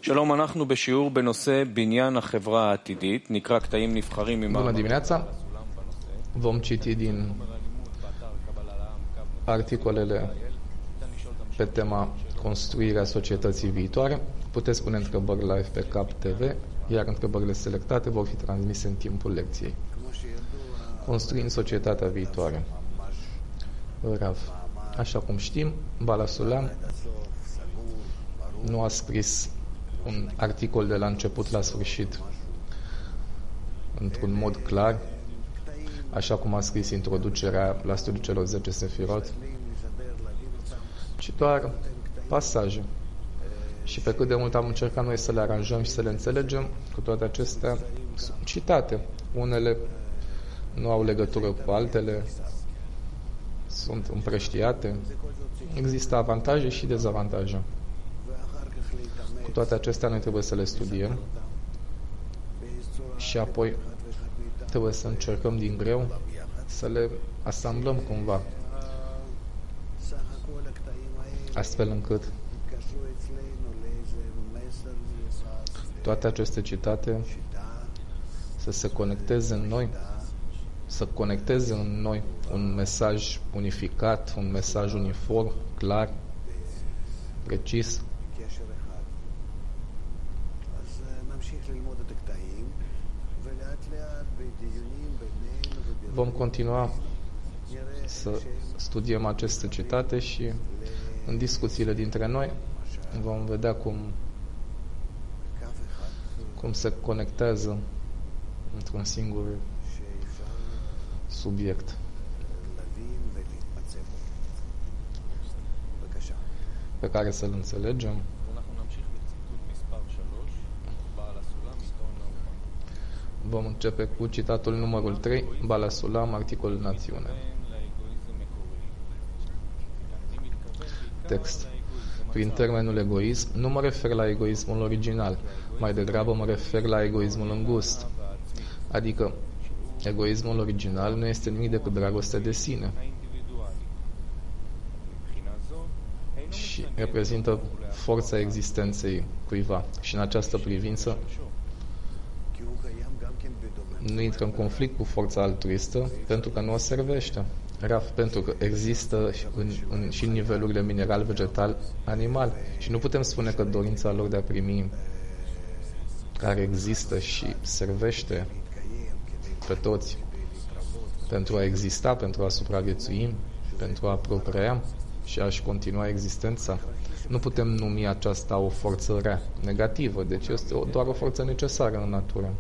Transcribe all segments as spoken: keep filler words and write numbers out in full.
שלום, אנחנו בשיעור בנושא בניין החברה העתידית, נקרא קטעים נבחרים ממאמר. Bună dimineața! Vom citi din articolele pe tema construirea societății viitoare. Puteți pune întrebări live pe Cap T V, iar întrebările selectate vor fi transmise în timpul lecției. Construind societatea viitoare. Rav. Așa cum știm, Bala Sulam nu a scris un articol de la început la sfârșit într-un mod clar, așa cum a scris introducerea la studiul celor zece sefirot, ci doar pasaje. Și pe cât de mult am încercat noi să le aranjăm și să le înțelegem, cu toate acestea sunt citate. Unele nu au legătură cu altele, sunt împrăștiate. Există avantaje și dezavantaje. Cu toate acestea noi trebuie să le studiem și apoi trebuie să încercăm din greu să le asamblăm cumva, astfel încât toate aceste citate să se conecteze în noi, să conecteze în noi un mesaj unificat, un mesaj uniform, clar, precis. Vom continua să studiem aceste citate și în discuțiile dintre noi vom vedea cum cum se conectează într-un singur subiect. Pe care să-l înțelegem. Vom începe cu citatul numărul trei, Bala Sulam, articolul Națiune. Text. Prin termenul egoism, nu mă refer la egoismul original, mai degrabă mă refer la egoismul îngust. Adică, egoismul original nu este nimic decât dragoste de sine și reprezintă forța existenței cuiva. Și în această privință nu intră în conflict cu forța altruistă pentru că nu o servește. Raf, pentru că există în, în, și în nivelurile mineral, vegetal, animal. Și nu putem spune că dorința lor de a primi, care există și servește pe toți pentru a exista, pentru a supraviețui, pentru a procrea și a-și continua existența, nu putem numi aceasta o forță rea, negativă, deci este o, doar o forță necesară în natură.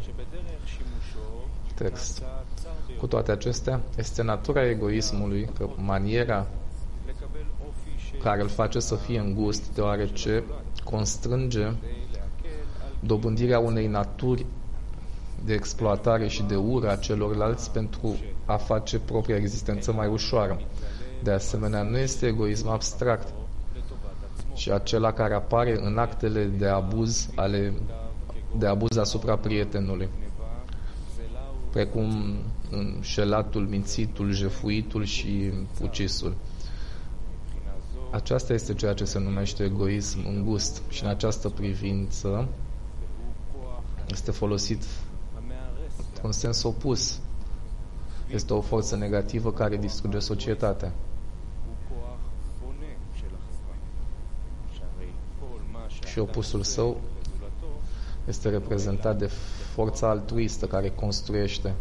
Text. Cu toate acestea, este natura egoismului că maniera care îl face să fie îngust, deoarece constrânge dobândirea unei naturi de exploatare și de ură a celorlalți pentru a face propria existență mai ușoară. De asemenea, nu este egoism abstract, ci acela care apare în actele de abuz ale de abuz asupra prietenului, precum înșelatul, mințitul, jefuitul și ucisul. Aceasta este ceea ce se numește egoism îngust și în această privință este folosit într-un sens opus. Este o forță negativă care distruge societatea. Și opusul său este reprezentat de forța altruistă care construiește.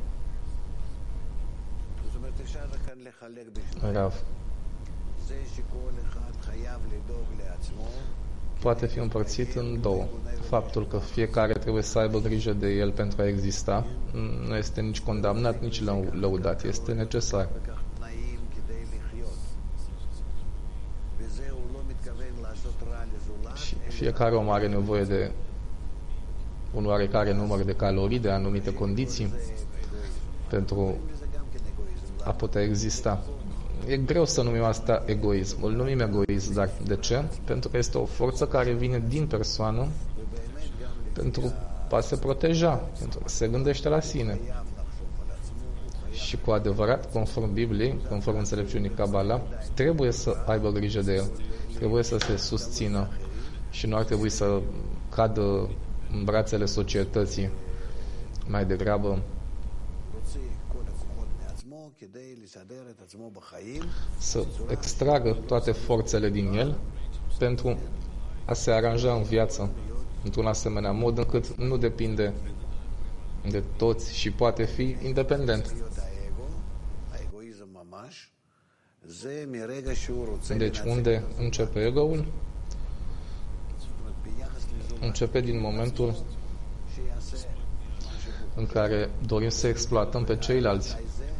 Rav. Poate fi împărțit în două. Faptul că fiecare trebuie să aibă grijă de el pentru a exista nu este nici condamnat, nici lăudat. Este necesar. Și fiecare om are nevoie de un oarecare număr de calorii, de anumite condiții pentru a putea exista. E greu să numim asta egoism. Îl numim egoism, dar de ce? Pentru că este o forță care vine din persoană pentru a se proteja, pentru că se gândește la sine. Și cu adevărat, conform Bibliei, conform înțelepciunii Kabbalah, trebuie să aibă grijă de el, trebuie să se susțină și nu ar trebui să cadă în brațele societății, mai degrabă să extragă toate forțele din el pentru a se aranja în viață într-un asemenea mod încât nu depinde de toți și poate fi independent. Deci unde începe ego-ul? Începe din momentul în care dorim să exploatăm pe ceilalți.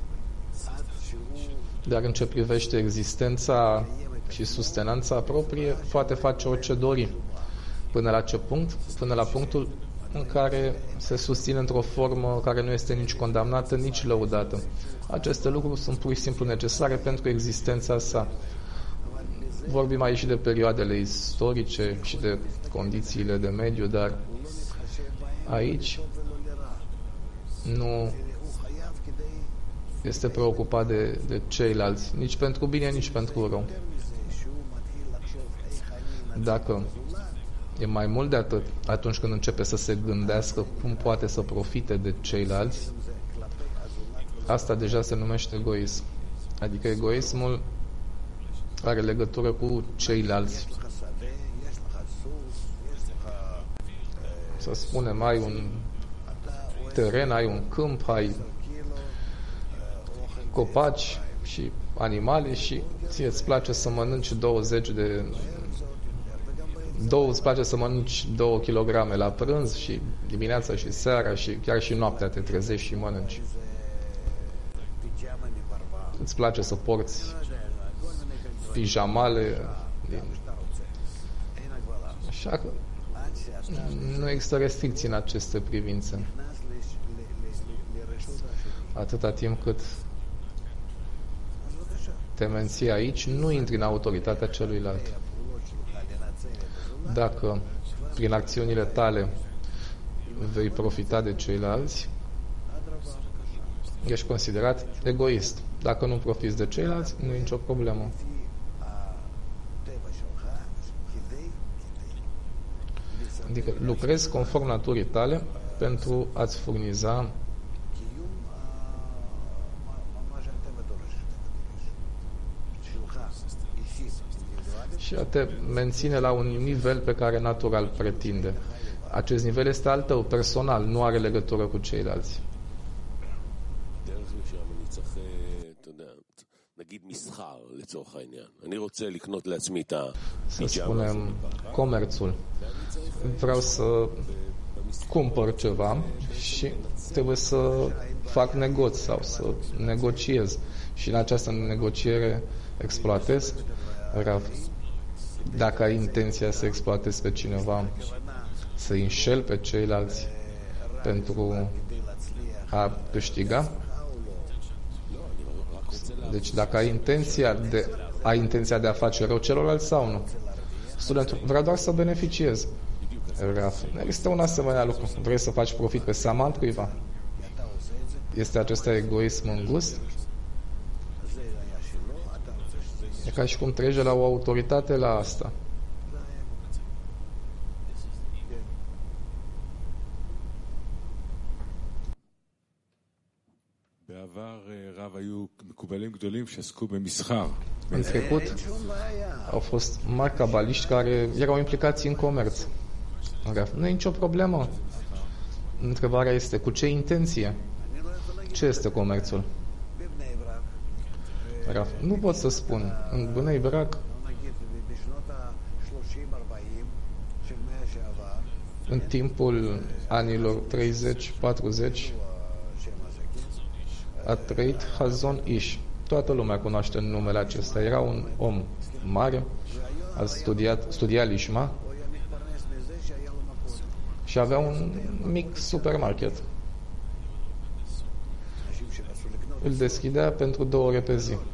Dar în ce privește existența și sustenanța proprie, poate face orice dori. Până la ce punct? Până la punctul în care se susține într-o formă care nu este nici condamnată, nici lăudată. Aceste lucruri sunt pur și simplu necesare pentru existența sa. Vorbim aici și de perioadele istorice și de condițiile de mediu, dar aici nu este preocupat de, de ceilalți, nici pentru bine, nici pentru rău. Dacă e mai mult de atât, atunci când începe să se gândească cum poate să profite de ceilalți, asta deja se numește egoism. Adică egoismul are legătură cu ceilalți. Să spunem, ai un teren, ai un câmp, ai copaci și animale și ție îți place să mănânci douăzeci de două, îți place să mănânci două kilograme la prânz și dimineața și seara și chiar și noaptea te trezești și mănânci. Îți place să porți pijamale din... Așa că nu există restricții în aceste privințe. Atâta timp cât te menții aici, nu intri în autoritatea celuilalt. Dacă prin acțiunile tale vei profita de ceilalți, ești considerat egoist. Dacă nu profiți de ceilalți, nu e nicio problemă. Adică lucrezi conform naturii tale pentru a-ți furniza și a te menține la un nivel pe care natural pretinde. Acest nivel este al tău, personal, nu are legătură cu ceilalți. Să spunem comerțul. Vreau să cumpăr ceva și trebuie să fac negoț sau să negociez. Și în această negociere exploatez. Dacă ai intenția să exploatezi pe cineva, să înșel pe ceilalți pentru a câștiga. Deci dacă ai intenția de, ai intenția de a face rău celorlalți sau nu? Studentul, vreau doar să beneficiez. Raf, nu există un asemenea lucru. Vrei să faci profit pe seama altcuiva? Este acesta egoism în gust? E ca și cum trece la o autoritate la asta. În trecut au fost mari cabaliști care erau implicați în comerț. Nu e nicio problemă. Întrebarea este cu ce intenție? Ce este comerțul? Nu pot să spun. În Bnei Brak, în timpul anilor treizeci patruzeci, a trăit Hazon Ish. Toată lumea cunoaște numele acesta. Era un om mare, a studiat, studia Lishma și avea un mic supermarket. Îl deschidea pentru două ore pe zi.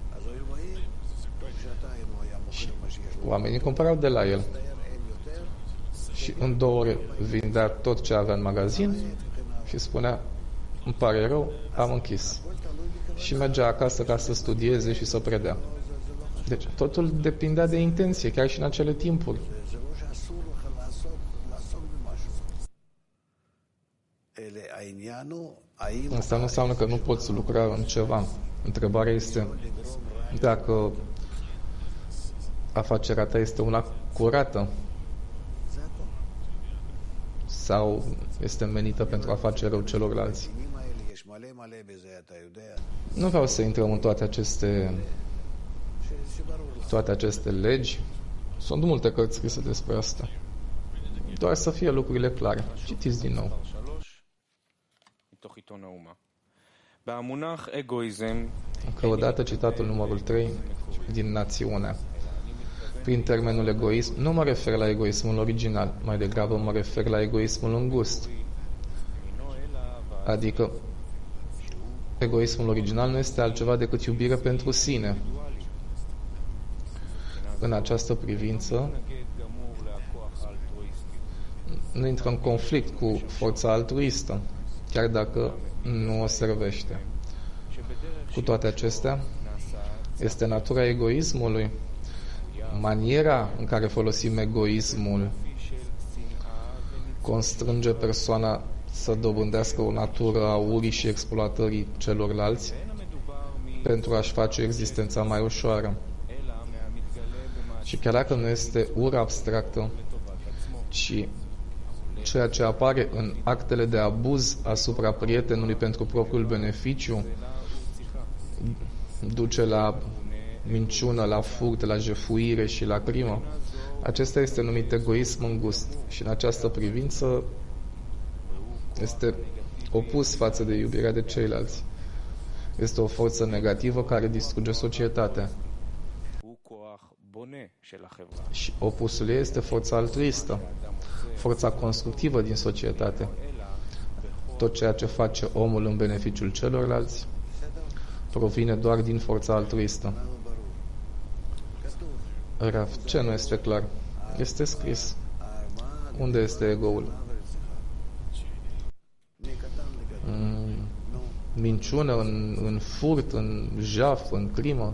Și oamenii cumpărau de la el. Și în două ore vindea tot ce avea în magazin și spunea: îmi pare rău, am închis. Și mergea acasă ca să studieze și să predea. Deci totul depindea de intenție, chiar și în acele timpuri. Asta nu înseamnă că nu poți lucra în ceva. Întrebarea este dacă afacerea ta este una curată sau este menită pentru a face rău celorlalți. Nu vreau să intrăm în toate aceste toate aceste legi. Sunt multe cărți scrise despre asta. Doar să fie lucrurile clare. Citiți din nou. Încă o dată citatul numărul trei din Națiunea. Prin termenul egoism, nu mă refer la egoismul original, mai degrabă mă refer la egoismul îngust. Adică, egoismul original nu este altceva decât iubire pentru sine. În această privință, nu intră în conflict cu forța altruistă, chiar dacă nu o servește. Cu toate acestea, este natura egoismului, maniera în care folosim egoismul constrânge persoana să dobândească o natură a urii și exploatării celorlalți pentru a-și face existența mai ușoară. Și chiar dacă nu este ură abstractă, ci ceea ce apare în actele de abuz asupra prietenului pentru propriul beneficiu duce la minciună, la furt, la jefuire și la crimă. Acesta este numit egoism îngust și în această privință este opus față de iubirea de ceilalți. Este o forță negativă care distruge societatea. Și opusul ei este forța altruistă, forța constructivă din societate. Tot ceea ce face omul în beneficiul celorlalți provine doar din forța altruistă. Raf, ce nu este clar? Este scris. Unde este ego-ul? În minciună, în, în furt, în jaf, în crimă.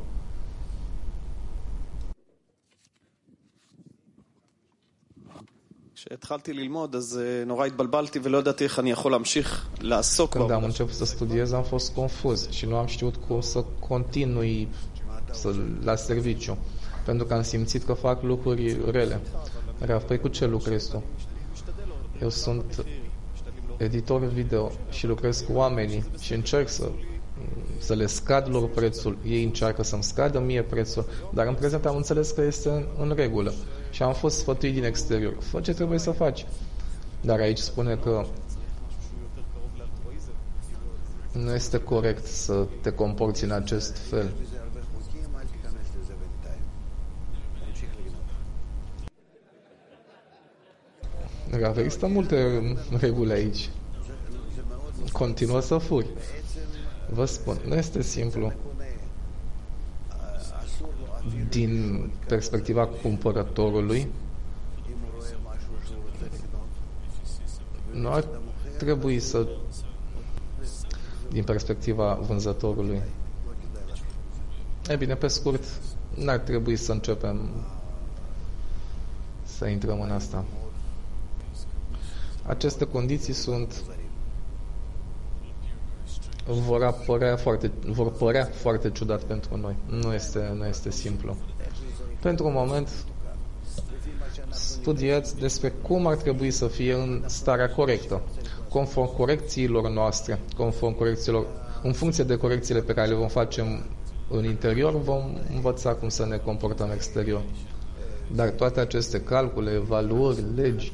כשהתחלתי ללמוד, אז נורא התבלבלתי ולא ידעתי איך אני יכול להמשיך לעסוק Când am început să studiez, am fost confuz și nu am știut cum să continui să, la serviciu, pentru că am simțit că fac lucruri rele. Raf, păi cu ce lucrezi tu? Eu sunt editor video și lucrez cu oamenii și încerc să, să le scad lor prețul. Ei încearcă să-mi scadă mie prețul, dar în prezent am înțeles că este în, în regulă. Și am fost sfătuit din exterior. Fă ce trebuie să faci. Dar aici spune că nu este corect să te comporți în acest fel. Există multe reguli aici. Continuă să furi. Vă spun, nu este simplu. Din perspectiva cumpărătorului, nu ar trebui să, din perspectiva vânzătorului, e bine, pe scurt, n-ar trebui să începem să intrăm în asta. Aceste condiții sunt vor apărea foarte, vor părea foarte ciudat pentru noi. Nu este, nu este simplu. Pentru un moment, studiați despre cum ar trebui să fie în starea corectă, conform corecțiilor noastre, conform corecțiilor, în funcție de corecțiile pe care le vom face în, în interior, vom învăța cum să ne comportăm exterior. Dar toate aceste calcule, evaluări, legi,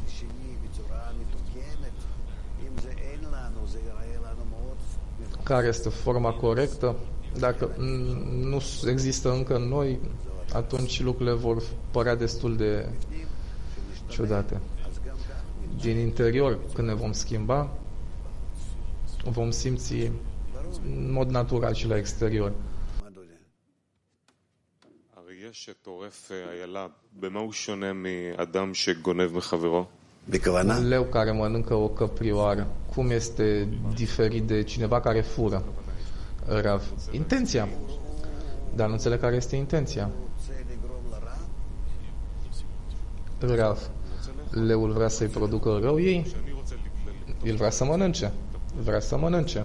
care este forma corectă, dacă nu există încă în noi, atunci lucrurile vor părea destul de ciudate. Din interior, când ne vom schimba, vom simți în mod natural și la exterior. Un leu care mănâncă o căprioară, cum este diferit de cineva care fură? Rav, intenția. Dar nu înțeleg care este intenția. Rav, leul vrea să-i producă rău ei? el vrea să mănânce. Vrea să mănânce.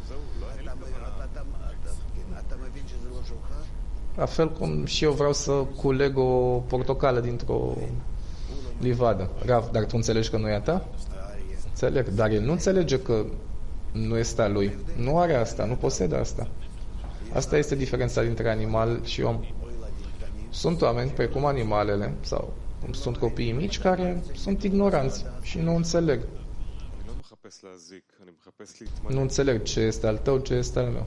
La fel cum și eu vreau să culeg o portocală dintr-o livadă. Rav, dar tu înțelegi că nu e a ta? Înțeleg, dar el nu înțelege că nu este a lui. Nu are asta, nu posedă asta. Asta este diferența dintre animal și om. Sunt oameni, precum animalele, sau cum sunt copiii mici, care sunt ignoranți și nu înțeleg. Nu înțeleg ce este al tău, ce este al meu.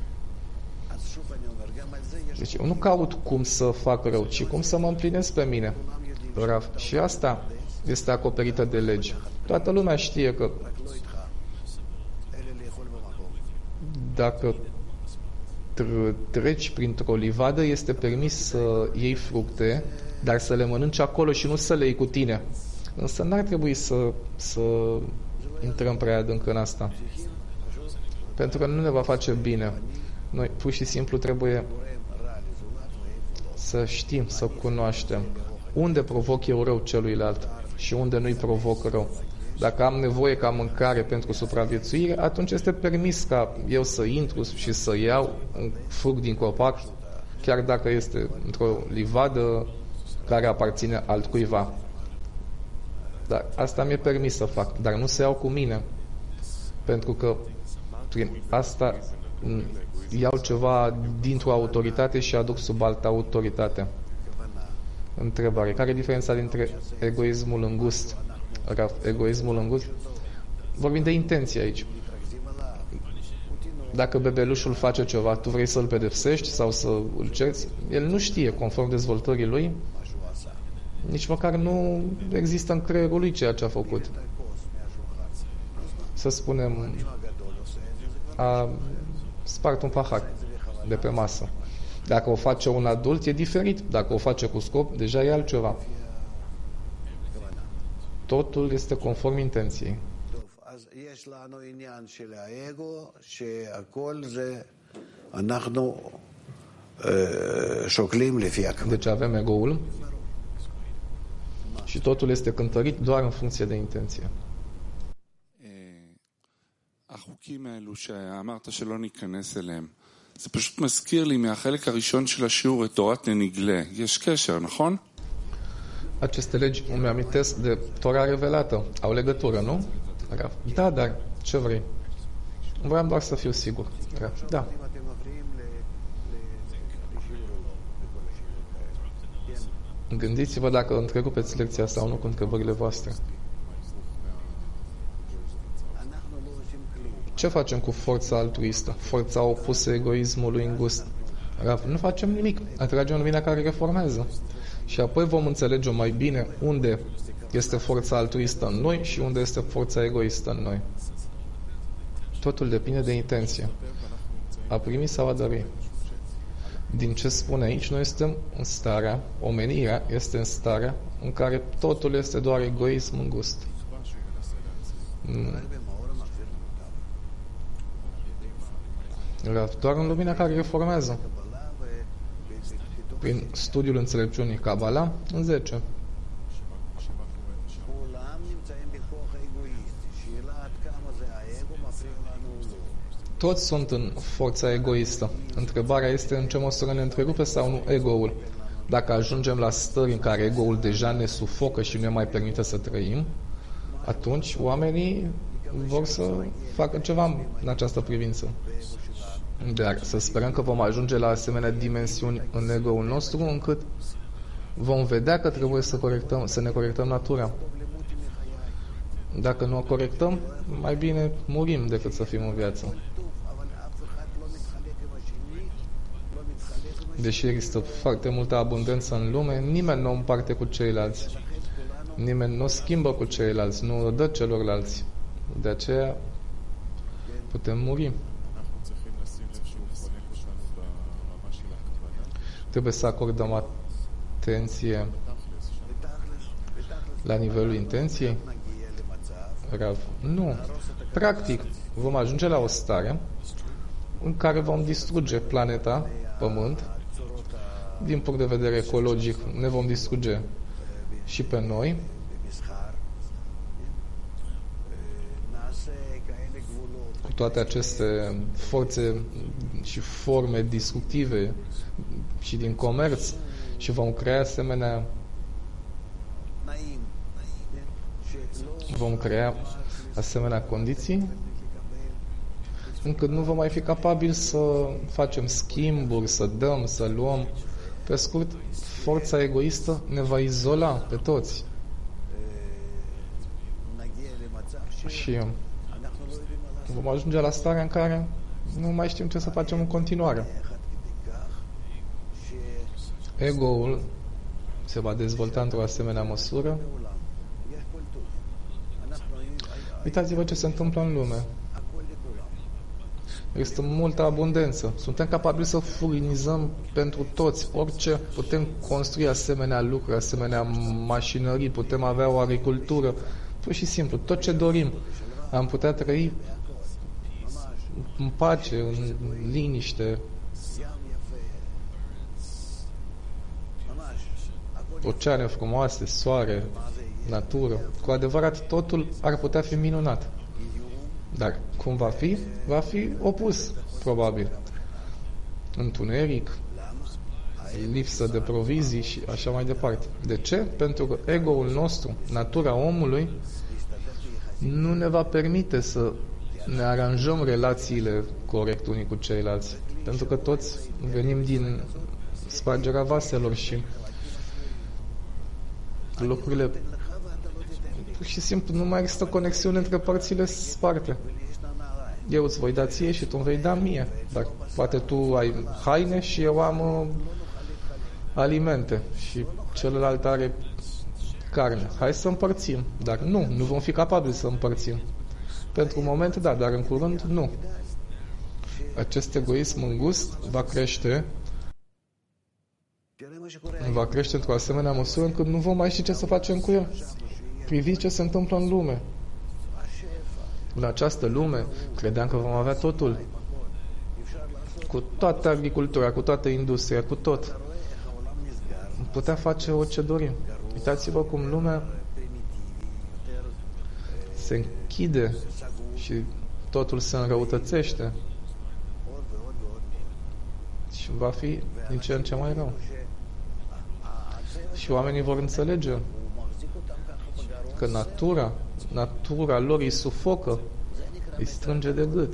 Deci eu nu caut cum să fac rău, ci cum să mă împlinesc pe mine. Și asta este acoperită de legi. Toată lumea știe că dacă treci printr-o livadă, este permis să iei fructe, dar să le mănânci acolo și nu să le iei cu tine. Însă n-ar trebui să, să intrăm prea adânc în asta. Pentru că nu ne va face bine. Noi pur și simplu trebuie să știm, să cunoaștem unde provoc eu rău celuilalt și unde nu-i provoc rău. Dacă am nevoie ca mâncare pentru supraviețuire, atunci este permis ca eu să intru și să iau un fruct din copac, chiar dacă este într-o livadă care aparține altcuiva. Dar asta mi-e permis să fac, dar nu să iau cu mine, pentru că prin asta iau ceva dintr-o autoritate și aduc sub altă autoritate. Întrebare. Care e diferența dintre egoismul îngust? Egoismul îngust? Vorbim de intenție aici. Dacă bebelușul face ceva, tu vrei să-l pedepsești sau să îl cerți? El nu știe, conform dezvoltării lui, nici măcar nu există în creierul lui ceea ce a făcut. Să spunem, a spart un pahar de pe masă. Dacă o face un adult, e diferit. Dacă o face cu scop, deja e altceva. Totul este conform intenției. Deci avem ego-ul și totul este cântărit doar în funcție de intenție. החוקים האלו שאמרת שלא ניכנס אליהם, זה פשוט מזכיר לי מהחלק הראשון של השיעור את תורת נגלה. יש קשר, נכון? Aceste legi îmi amintesc de Tora revelată. Au legătură, nu? Da, dar ce vrei? Vreau doar să fiu sigur. Da. Gândiți-vă dacă întrerupeți lecția sau nu cu întrebările voastre. Ce facem cu forța altruistă? Forța opusă egoismului îngust? Nu facem nimic. Atragem lumina care reformează. Și apoi vom înțelege mai bine unde este forța altruistă în noi și unde este forța egoistă în noi. Totul depinde de intenție. A primi sau a dări. Din ce spune aici, noi suntem în starea, omenirea este în starea în care totul este doar egoism îngust. Doar în lumina care reformează. Prin studiul înțelepciunii Kabbalah, în zece. Toți sunt în forța egoistă. Întrebarea este în ce măsură ne întrerupe sau nu ego-ul. Dacă ajungem la stări în care ego-ul deja ne sufocă și nu ne mai permite să trăim, atunci oamenii vor să facă ceva în această privință. Dar să sperăm că vom ajunge la asemenea dimensiuni în ego-ul nostru, încât vom vedea că trebuie să, corectăm, să ne corectăm natura. Dacă nu o corectăm, mai bine murim decât să fim în viață. Deși există foarte multă abundență în lume, nimeni nu o împarte cu ceilalți. Nimeni nu o schimbă cu ceilalți, nu o dă celorlalți. De aceea putem muri. Trebuie să acordăm atenție la nivelul intenției? Rav. Nu. Practic, vom ajunge la o stare în care vom distruge planeta, Pământ, din punct de vedere ecologic, ne vom distruge și pe noi. cu toate aceste forțe și forme destructive și din comerț și vom crea asemenea vom crea asemenea condiții încât nu vom mai fi capabili să facem schimburi, să dăm, să luăm. Pe scurt, forța egoistă ne va izola pe toți. Și vom ajunge la starea în care nu mai știm ce să facem în continuare. Ego-ul se va dezvolta într-o asemenea măsură. Uitați-vă ce se întâmplă în lume. Există multă abundență. Suntem capabili să furnizăm pentru toți orice. Putem construi asemenea lucruri, asemenea mașinării, putem avea o agricultură. Pur și simplu, tot ce dorim. Am putea trăi în pace, în liniște. Oceane frumoase, soare, natură. Cu adevărat, totul ar putea fi minunat. Dar cum va fi? Va fi opus, probabil. Întuneric, lipsă de provizii și așa mai departe. De ce? Pentru că ego-ul nostru, natura omului, nu ne va permite să ne aranjăm relațiile corect unii cu ceilalți. Pentru că toți venim din spargerea vaselor și lucrurile pur și simplu nu mai există conexiune între părțile sparte. Eu îți voi da ție și tu îmi vei da mie. Dar poate tu ai haine și eu am uh, alimente și celălalt are carne. Hai să împărțim. Dar nu, nu vom fi capabili să împărțim. Pentru un moment, da, dar în curând, nu. Acest egoism îngust va crește va crește într-o asemenea măsură încât nu vom mai ști ce să facem cu el. Priviți ce se întâmplă în lume. În această lume credeam că vom avea totul. Cu toată agricultura, cu toată industria, cu tot. Putem face orice dorim. Uitați-vă cum lumea se închide și totul se înrăutățește. Și va fi din ce în ce mai rău. Și oamenii vor înțelege că natura, natura lor îi sufocă, îi strânge de gât.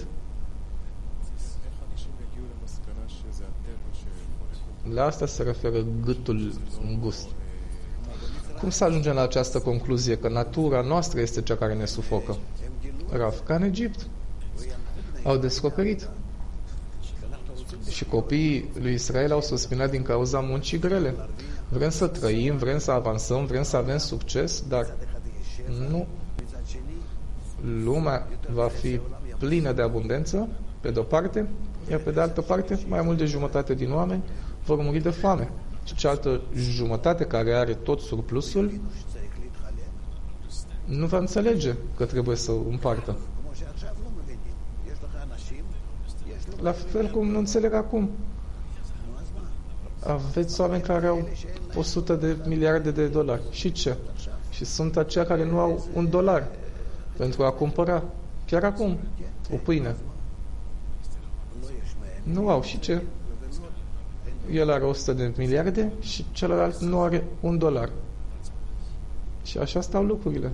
La asta se referă gâtul îngust. Cum să ajungem la această concluzie că natura noastră este cea care ne sufocă? Raf, ca în Egipt. Au descoperit. Și copiii lui Israel au suspinat din cauza muncii grele. Vrem să trăim, vrem să avansăm, vrem să avem succes, dar nu. Lumea va fi plină de abundență, pe de-o parte, iar pe de altă parte, mai mult de jumătate din oameni vor muri de foame. Și cealaltă jumătate care are tot surplusul nu va înțelege că trebuie să împartă. La fel cum nu înțeleg acum. Aveți oameni care au o sută de miliarde de dolari. Și ce? Și sunt aceia care nu au un dolar pentru a cumpăra chiar acum o pâine. Nu au. Și ce? El are o sută de miliarde și celălalt nu are un dolar. Și așa stau lucrurile.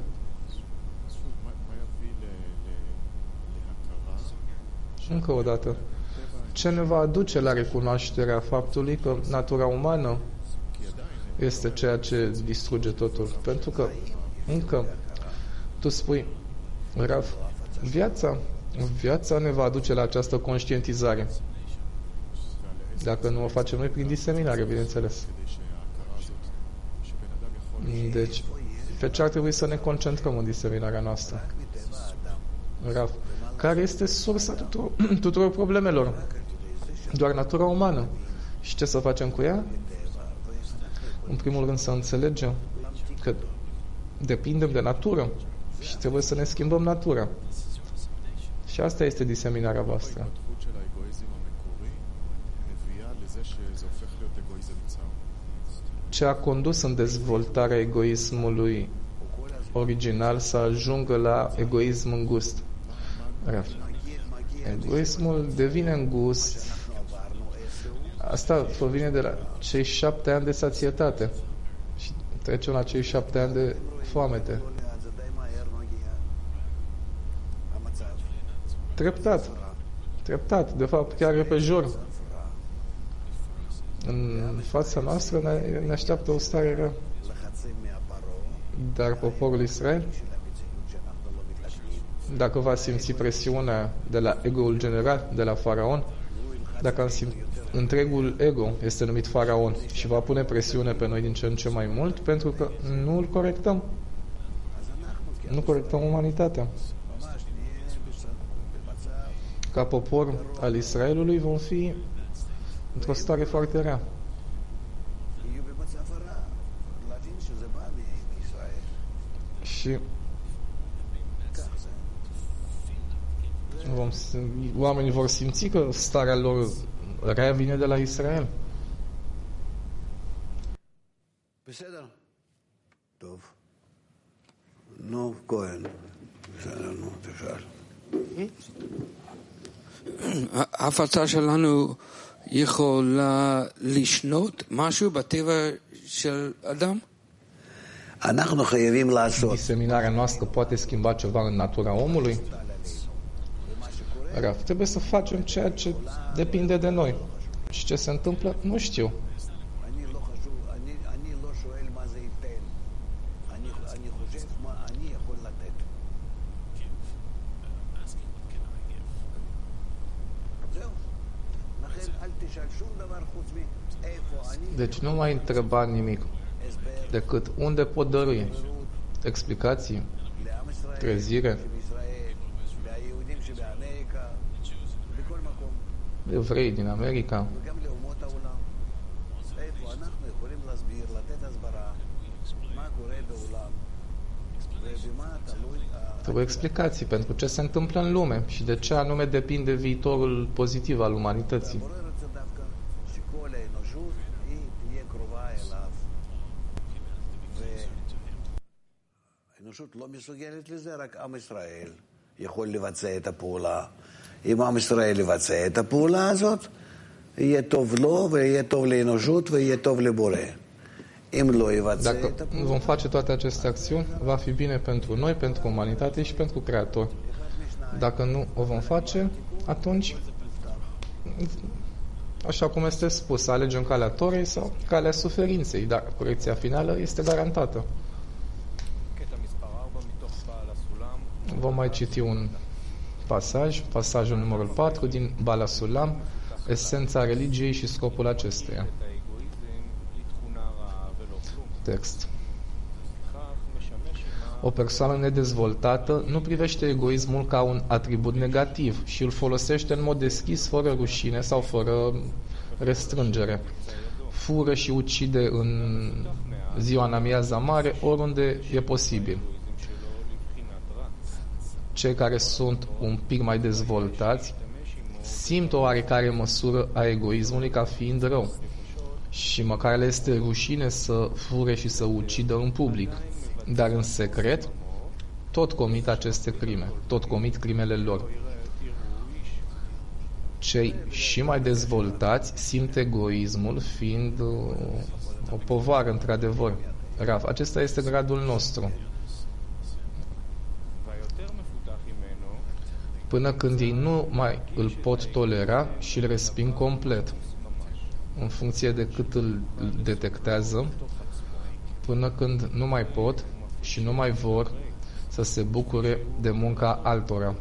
Încă o dată. Ce ne va aduce la recunoașterea faptului că natura umană este ceea ce distruge totul? Pentru că încă tu spui, Raf, viața, viața ne va aduce la această conștientizare. Dacă nu o facem noi prin diseminare, bineînțeles. Deci, pe ce ar trebui să ne concentrăm în diseminarea noastră? Raf, care este sursa tuturor, tuturor problemelor? Doar natura umană. Și ce să facem cu ea? În primul rând să înțelegem că depindem de natură și trebuie să ne schimbăm natura. Și asta este diseminarea voastră. Ce a condus în dezvoltarea egoismului original să ajungă la egoism îngust? Raf. Egoismul devine îngust. Asta provine de la cei șapte ani de sațietate și trecem la cei șapte ani de foamete. Treptat. Treptat. De fapt, chiar repejor. În fața noastră ne, ne așteaptă o stare rea. Dar poporul Israel, dacă va simți presiunea de la ego-ul general, de la faraon, dacă am simțit, întregul ego este numit faraon și va pune presiune pe noi din ce în ce mai mult pentru că nu îl corectăm. Nu corectăm umanitatea. Ca popor al Israelului vom fi într-o stare foarte rea. Și vom, oamenii vor simți că starea lor rea vine de la Israel. בסדר. טוב. נו, כהן. בסדר, נו, תשאל. ההפצה שלנו יכולה לשנות משהו בטבע של אדם? אנחנו חייבים לעשות. Diseminarea noastră poate schimba ceva în natura omului? Raf, trebuie să facem ceea ce depinde de noi. Și ce se întâmplă, nu știu. Deci nu mai întreba nimic decât unde pot dărui explicații, trezire, evrei din America, trebuie explicații pentru ce se întâmplă în lume și de ce anume depinde viitorul pozitiv al umanității. האנושות לא מסוגלת לזה, רק עם ישראל יכול לבצע את הפעולה. אם עם ישראל לבצע את הפעולה הזאת, יהיה טוב לו ויהיה טוב לאנושות ויהיה טוב לבורא. אם לא יבצע את הפעולה... Dacă vom face toate aceste acțiuni, va fi bine pentru noi, pentru umanitate și pentru Creator. Dacă nu o vom face, atunci, așa cum este spus, alegem calea Torei sau calea suferinței, dar corecția finală este garantată. Vom mai citi un pasaj, pasajul numărul patru din Bala Sulam, esența religiei și scopul acesteia. Text. O persoană nedezvoltată nu privește egoismul ca un atribut negativ și îl folosește în mod deschis, fără rușine sau fără restrângere. Fură și ucide în ziua în amiaza mare, oriunde e posibil. Cei care sunt un pic mai dezvoltați simt o oarecare măsură a egoismului ca fiind rău și măcar le este rușine să fure și să ucidă în public, dar în secret tot comit aceste crime, tot comit crimele lor. Cei și mai dezvoltați simt egoismul fiind o povară într-adevăr. Raf, acesta este gradul nostru. Până când ei nu mai îl pot tolera și îl resping complet, în funcție de cât îl detectează, până când nu mai pot și nu mai vor să se bucure de munca altora.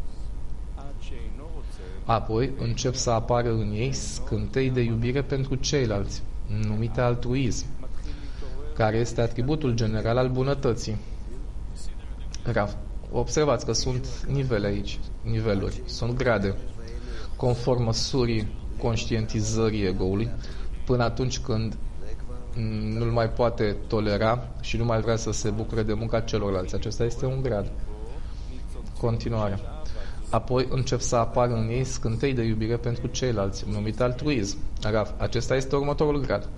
Apoi încep să apară în ei scântei de iubire pentru ceilalți, numite altruism, care este atributul general al bunătății. Raf, observați că sunt nivele aici, niveluri, sunt grade, conform măsurii conștientizării ego-ului, până atunci când nu-l mai poate tolera și nu mai vrea să se bucure de munca celorlalți. Acesta este un grad. Continuare. Apoi încep să apară în ei scântei de iubire pentru ceilalți, numit altruism. Raf, acesta este următorul grad.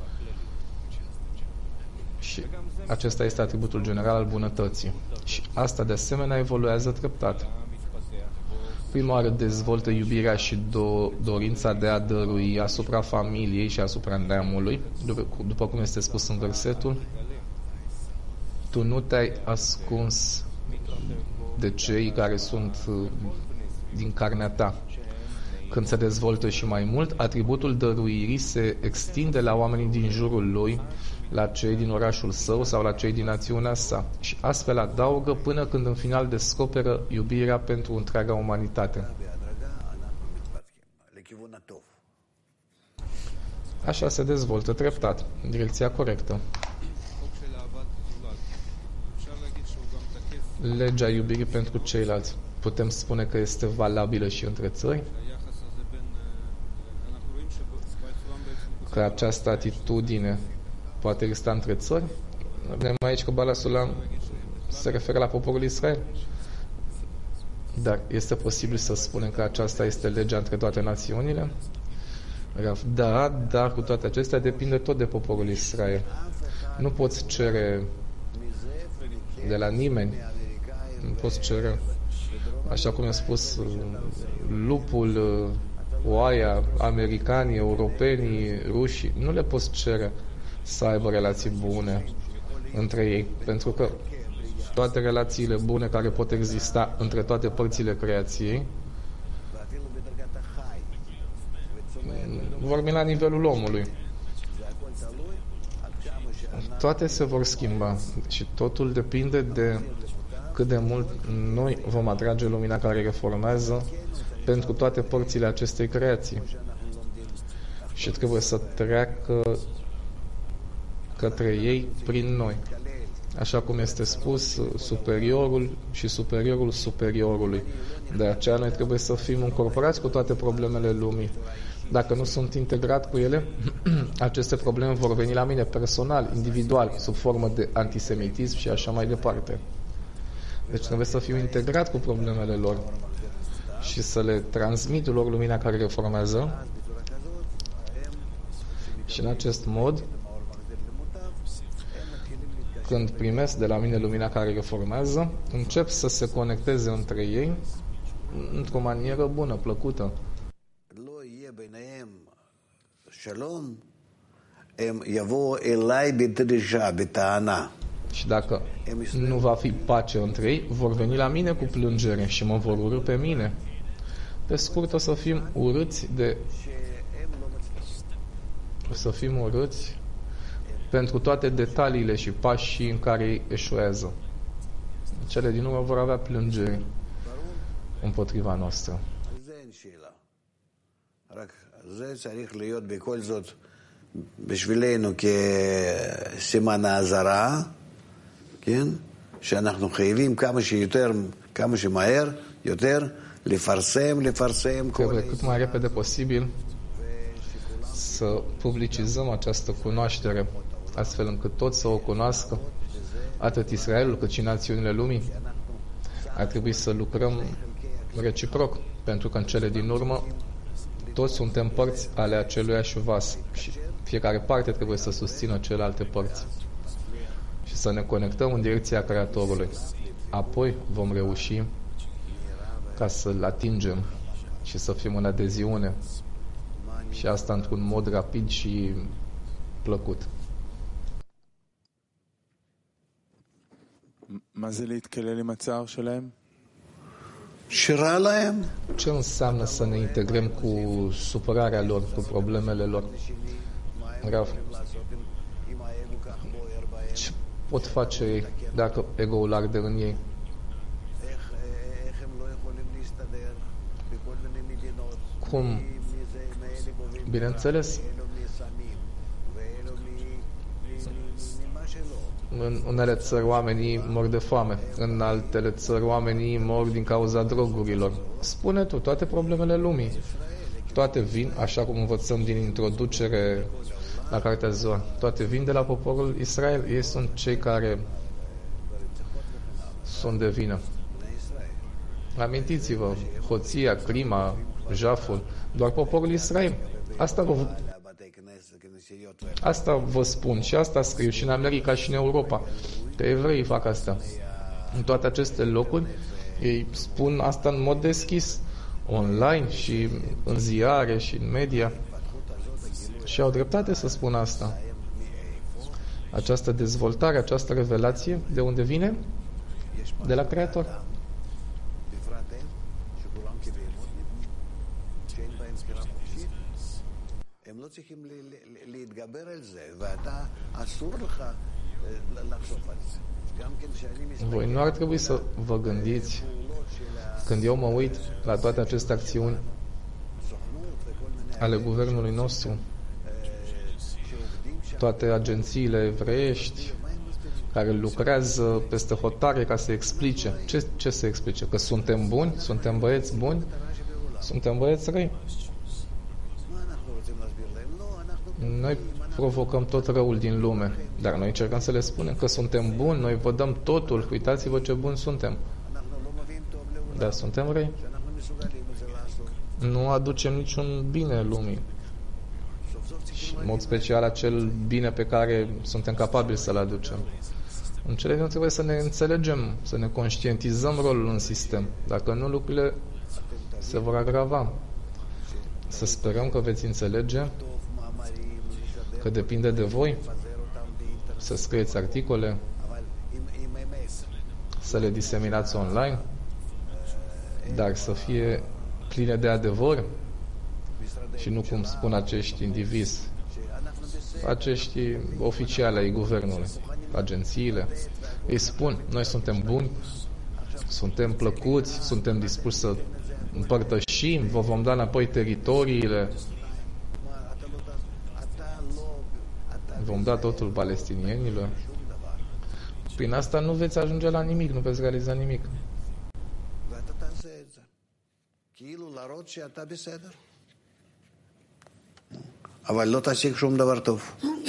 Și acesta este atributul general al bunătății. Și asta de asemenea evoluează treptat. prima oară dezvoltă iubirea și do- dorința de a dărui asupra familiei și asupra neamului, după, după cum este spus în versetul, tu nu te-ai ascuns de cei care sunt din carnea ta. Când se dezvoltă și mai mult, atributul dăruirii se extinde la oamenii din jurul lui, la cei din orașul său sau la cei din națiunea sa și astfel adaugă până când în final descoperă iubirea pentru întreaga umanitate. Așa se dezvoltă treptat, în direcția corectă. Legea iubirii pentru ceilalți. Putem spune că este valabilă și între țări? Că această atitudine poate exista între țări? Vedem aici că Bala Sulam se referă la poporul Israel. Dar este posibil să spunem că aceasta este legea între toate națiunile? Da, dar cu toate acestea depinde tot de poporul Israel. Nu poți cere de la nimeni, nu poți cere, așa cum a spus, lupul, oaia, americanii, europenii, rușii, nu le poți cere să aibă relații bune între ei, pentru că toate relațiile bune care pot exista între toate părțile creației vorbim la nivelul omului. Toate se vor schimba și totul depinde de cât de mult noi vom atrage lumina care reformează pentru toate părțile acestei creații. Și trebuie să treacă către ei prin noi. Așa cum este spus, superiorul și superiorul superiorului. De aceea noi trebuie să fim încorporați cu toate problemele lumii. Dacă nu sunt integrat cu ele, aceste probleme vor veni la mine personal, individual, sub formă de antisemitism și așa mai departe. Deci trebuie să fiu integrat cu problemele lor și să le transmit lor lumina care reformează. Și în acest mod, când primesc de la mine lumina care reformează, încep să se conecteze între ei într-o manieră bună, plăcută. Și dacă nu va fi pace între ei, vor veni la mine cu plângere și mă vor urâ pe mine. Pe scurt, o să fim urâți de... O să fim urâți pentru toate detaliile și pașii în care ei eșuează. Cele din urmă vor avea plângeri împotriva noastră. זה צריך להיות בכל זאת בשבילנו כסימן האזהרה, כן? שאנחנו חייבים כמה שיותר, כמה שמהר, יותר, לפרסם, לפרסם. Trebuie cât mai repede posibil să publicizăm această cunoaștere, astfel încât toți să o cunoască, atât Israelul cât și națiunile lumii. Ar trebui să lucrăm reciproc, pentru că în cele din urmă toți suntem părți ale aceluiași vas și fiecare parte trebuie să susțină celelalte părți și să ne conectăm în direcția Creatorului. Apoi vom reuși ca să-L atingem și să fim în adeziune și asta într-un mod rapid și plăcut. מה זה להתקלל עם הצער שלהם? Ce înseamnă să ne integrăm cu supărarea lor, cu problemele lor? Rav, ce pot face ei dacă ego-ul arde în ei? Cum? Bineînțeles, în unele țări oamenii mor de foame, în altele țări oamenii mor din cauza drogurilor. Spune tu, toate problemele lumii, toate vin, așa cum învățăm din introducere la Cartea Zohar, toate vin de la poporul Israel. Ei sunt cei care sunt de vină. Amintiți-vă, hoția, crima, jaful, doar poporul Israel. Asta vă, asta vă spun și asta scriu și în America și în Europa, că evreii fac asta. În toate aceste locuri, ei spun asta în mod deschis. online și în ziare și în media. Și au dreptate să spun asta. Această dezvoltare, această revelație, de unde vine? De la Creator. Voi nu ar trebui să vă gândiți, când eu mă uit la toate aceste acțiuni ale guvernului nostru, toate agențiile evreiești care lucrează peste hotare ca să explice. Ce, ce să explice? Că suntem buni? Suntem băieți buni? Suntem băieți răi? Noi provocăm tot răul din lume, dar noi încercăm să le spunem că suntem buni, noi vă dăm totul, uitați-vă ce buni suntem. Dar suntem răi. Nu aducem niciun bine lumii. Și în mod special acel bine pe care suntem capabili să-l aducem. În cele din urmă trebuie să ne înțelegem, să ne conștientizăm rolul în sistem. Dacă nu, lucrurile se vor agrava. Să sperăm că veți înțelege că depinde de voi să scrieți articole, să le diseminați online, dar să fie pline de adevăr și nu cum spun acești indivizi, acești oficiali ai guvernului, agențiile. Îi spun, noi suntem buni, suntem plăcuți, suntem dispuși să împărtășim, vă vom da înapoi teritoriile, vom da totul palestinienilor. Prin asta nu veți ajunge la nimic, nu veți realiza nimic. אבל לא תשיג שום דבר טוב.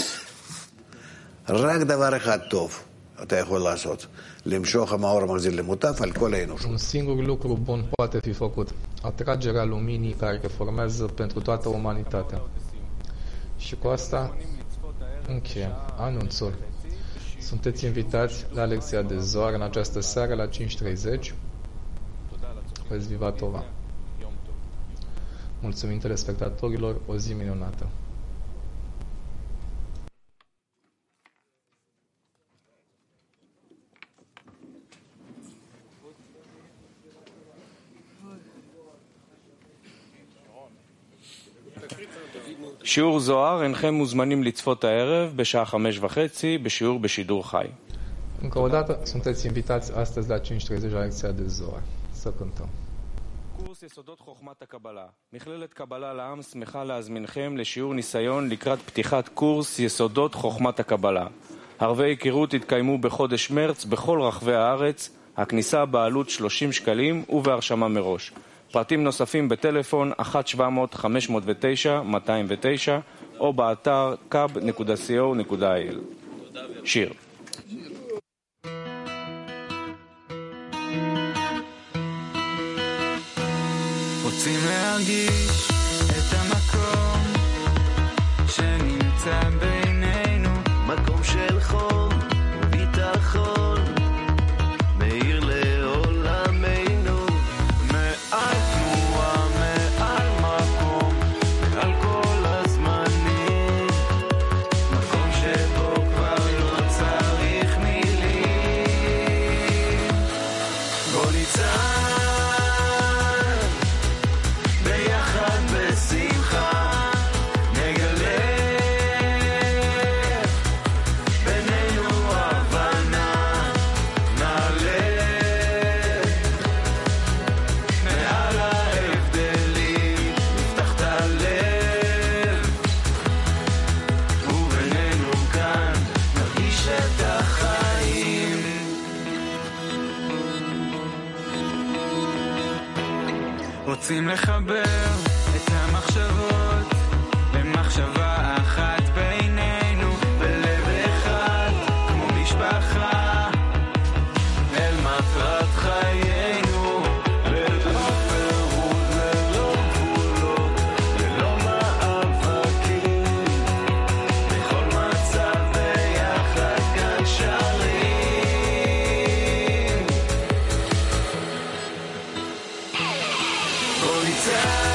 רק דבר אחד טוב אתה יכול לעשות. למשוך המאור המחזיר למוטף על כל האנושות. Un singur lucru bun poate fi făcut. Atragerea luminii care formează pentru toată umanitatea. Și cu asta încheiem anunțul. Sunteți invitați la lecția de Zohar în această seară la cinci treizeci. Veți viva Tova. Mulțumim telespectatorilor, o zi minunată. שיעור זוהר, אינכם מוזמנים לצפות הערב בשעה חמש וחצי בשיעור בשידור חי. Încă o dată, sunteți invitați astăzi la cinci treizeci la lecția de Zohar. Să cântăm. קורס יסודות חוכמת הקבלה. מכללת קבלה לעם שמחה להזמינכם לשיעור ניסיון לקראת פתיחת קורס יסודות חוכמת הקבלה. ערבי היכרות יתקיימו בחודש מרץ בכל רחבי הארץ, הכניסה בעלות שלושים שקלים ובהרשמה מראש. פרטים נוספים בטלפון אחת שבע מאות חמש מאות ותשע מאתיים ותשע או באתר קאב נקודה סי או נקודה איי אל. שיר. רוצים להרגיש את המקום שנמצא בינינו, מקום של חום וביטחון מאיר לעולמנו, מעל תנועה, מעל מקום, מעל כל הזמנים, מקום שבו כבר לא צריך מילים. בוא ניצח רוצים לחבר את המחשבות למחשבה אחת בינינו, בלב אחד כמו משפחה אל מטרת חיינו, ללא פירוט, ללא גבולות, ללא מאבקים, בכל מצב ביחד כאן שרים. בוא time.